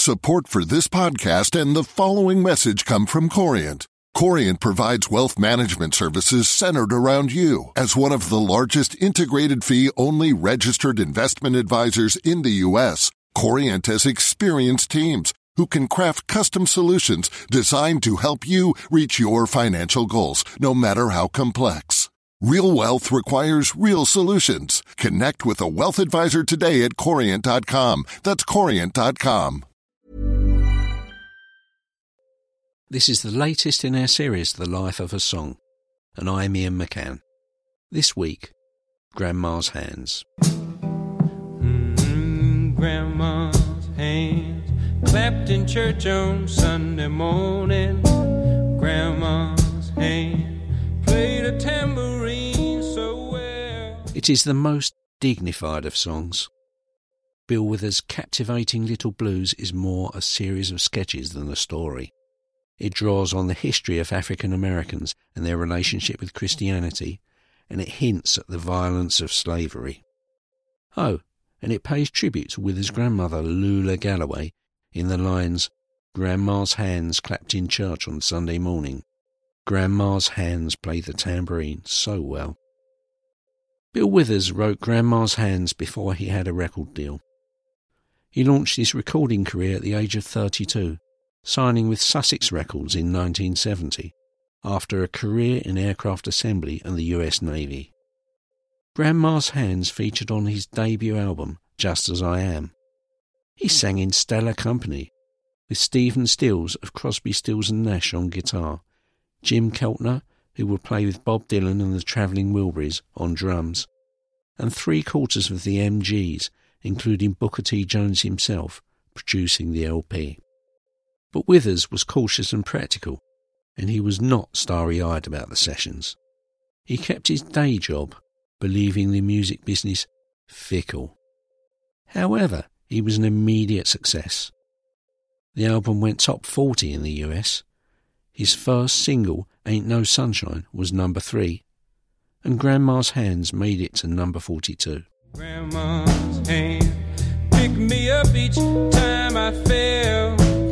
Support for this podcast and the following message come from Corient. Corient provides wealth management services centered around you. As one of the largest integrated fee-only registered investment advisors in the U.S., Corient has experienced teams who can craft custom solutions designed to help you reach your financial goals, no matter how complex. Real wealth requires real solutions. Connect with a wealth advisor today at Corient.com. That's Corient.com. This is the latest in our series, The Life of a Song, and I'm Ian McCann. This week, Grandma's Hands. Grandma's hands clapped in church on Sunday morning. Grandma's hand played a tambourine so well. It is the most dignified of songs. Bill Withers' captivating Little Blues is more a series of sketches than a story. It draws on the history of African Americans and their relationship with Christianity, and it hints at the violence of slavery. Oh, and it pays tribute to Withers' grandmother, Lula Galloway, in the lines, "Grandma's hands clapped in church on Sunday morning. Grandma's hands played the tambourine so well." Bill Withers wrote Grandma's Hands before he had a record deal. He launched his recording career at the age of 32, signing with Sussex Records in 1970, after a career in aircraft assembly and the US Navy. Grandma's Hands featured on his debut album, Just As I Am. He sang in stellar company, with Stephen Stills of Crosby, Stills and Nash on guitar, Jim Keltner, who would play with Bob Dylan and the Travelling Wilburys, on drums, and 3/4 of the MGs, including Booker T. Jones himself, producing the LP. But Withers was cautious and practical, and he was not starry-eyed about the sessions. He kept his day job, believing the music business fickle. However, he was an immediate success. The album went top 40 in the US. His first single, Ain't No Sunshine, was number 3, and Grandma's Hands made it to number 42. Grandma's hand picked me up each time I fell.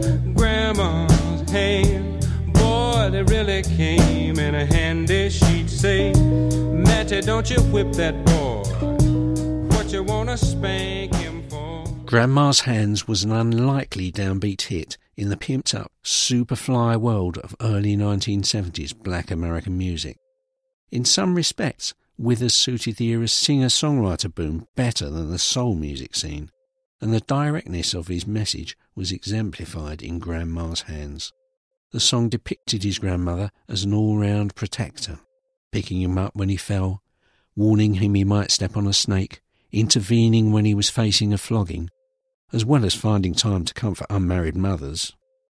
Grandma's hand, boy, they really came in a handy. She'd say, "Matty, don't you whip that boy. What you wanna spank him for?" Grandma's Hands was an unlikely downbeat hit in the pimped-up, superfly world of early 1970s black American music. In some respects, Withers suited the era's singer-songwriter boom better than the soul music scene, and the directness of his message was exemplified in Grandma's Hands. The song depicted his grandmother as an all-round protector, picking him up when he fell, warning him he might step on a snake, intervening when he was facing a flogging, as well as finding time to comfort unmarried mothers.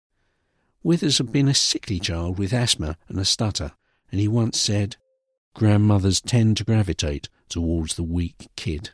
Withers had been a sickly child with asthma and a stutter, and he once said, "Grandmothers tend to gravitate towards the weak kid."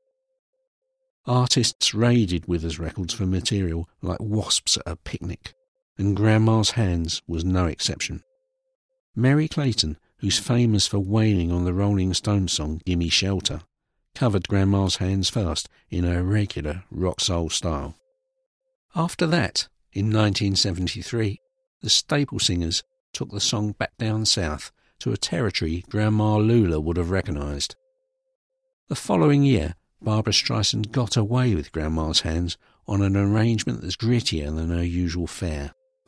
Artists raided Withers Records for material like wasps at a picnic, and Grandma's Hands was no exception. Mary Clayton, who's famous for wailing on the Rolling Stones song Gimme Shelter, covered Grandma's Hands first in her regular rock-soul style. After that, in 1973, the Staple Singers took the song back down south to a territory Grandma Lula would have recognised. The following year, Barbra Streisand got away with Grandma's Hands on an arrangement that's grittier than her usual fare.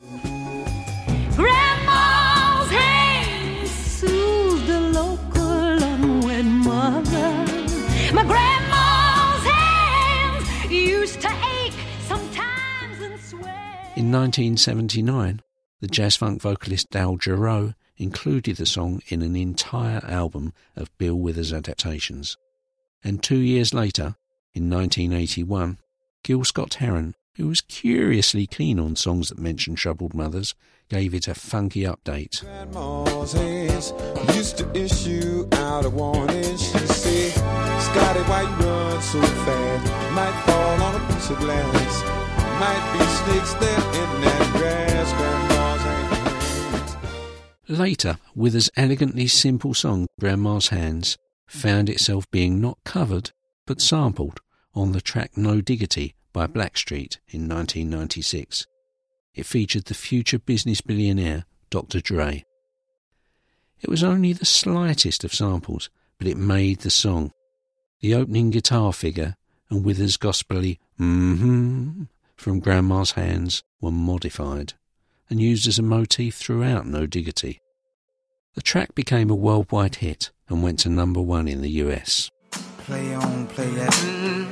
Grandma's hands soothed the local unwed mother. My grandma's hands used to ache sometimes and swell. In 1979, the jazz-funk vocalist Al Jarreau included the song in an entire album of Bill Withers adaptations. And 2 years later, in 1981, Gil Scott-Heron, who was curiously keen on songs that mentioned troubled mothers, gave it a funky update. Grandma's hands used to issue out a warning. She said, "Scotty, why you run so fast? Might fall on a piece of glass. Might be snakes there in that grass." Grandma's hands. Later, Withers' elegantly simple song, Grandma's Hands, found itself being not covered, but sampled on the track No Diggity by Blackstreet in 1996. It featured the future business billionaire Dr. Dre. It was only the slightest of samples, but it made the song. The opening guitar figure and Withers' gospelly from Grandma's Hands were modified and used as a motif throughout No Diggity. The track became a worldwide hit and went to number 1 in the US. Play on, play that.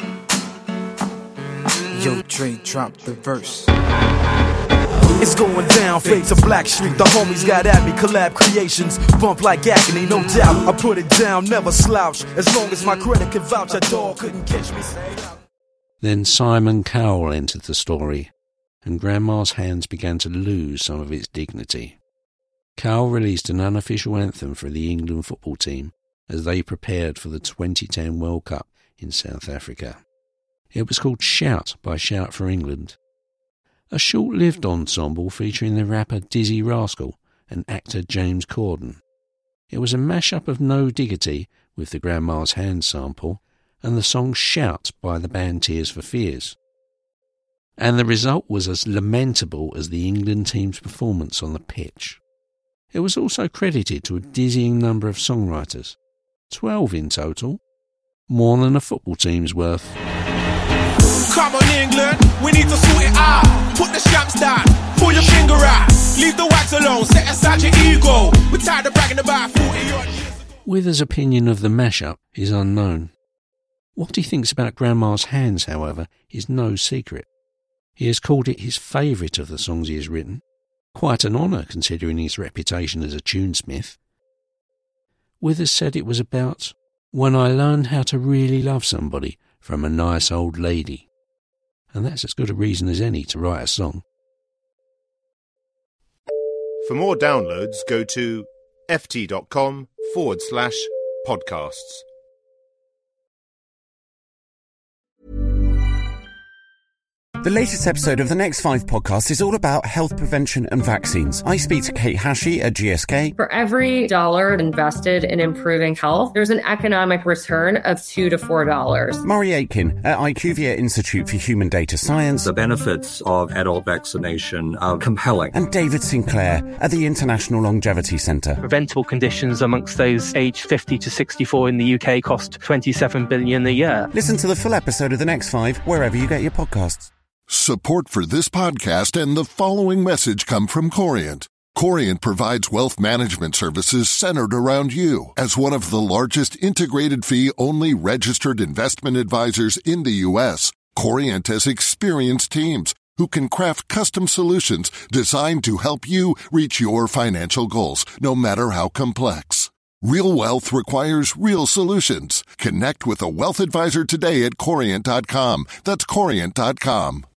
Yo, Dre, drop the verse. It's going down, fade to Blackstreet. The homies got at me, collab creations. Bump like agony, no doubt. I put it down, never slouch. As long as my credit can vouch, a dog couldn't catch me. Then Simon Cowell entered the story, and Grandma's Hands began to lose some of its dignity. Cowell released an unofficial anthem for the England football team as they prepared for the 2010 World Cup in South Africa. It was called Shout by Shout for England, a short-lived ensemble featuring the rapper Dizzy Rascal and actor James Corden. It was a mash-up of No Diggity with the Grandma's Hands sample and the song Shout by the band Tears for Fears. And the result was as lamentable as the England team's performance on the pitch. It was also credited to a dizzying number of songwriters, 12 in total, more than a football team's worth. Come on, England, we need to sort it out. Put the shamps down, pull your finger out. Leave the wax alone, set aside your ego. We're tired of bragging about 40 odd years ago. Withers' opinion of the mashup is unknown. What he thinks about Grandma's Hands, however, is no secret. He has called it his favourite of the songs he has written, quite an honour considering his reputation as a tunesmith. Withers said it was about when I learned how to really love somebody from a nice old lady. And that's as good a reason as any to write a song. For more downloads, go to ft.com/podcasts. The latest episode of the Next 5 podcast is all about health prevention and vaccines. I speak to Kate Hashi at GSK. For every dollar invested in improving health, there's an economic return of $2 to $4. Murray Aitken at IQVIA Institute for Human Data Science. The benefits of adult vaccination are compelling. And David Sinclair at the International Longevity Centre. Preventable conditions amongst those aged 50 to 64 in the UK cost $27 billion a year. Listen to the full episode of the Next 5 wherever you get your podcasts. Support for this podcast and the following message come from Corient. Corient provides wealth management services centered around you. As one of the largest integrated fee-only registered investment advisors in the U.S., Corient has experienced teams who can craft custom solutions designed to help you reach your financial goals, no matter how complex. Real wealth requires real solutions. Connect with a wealth advisor today at Corient.com. That's Corient.com.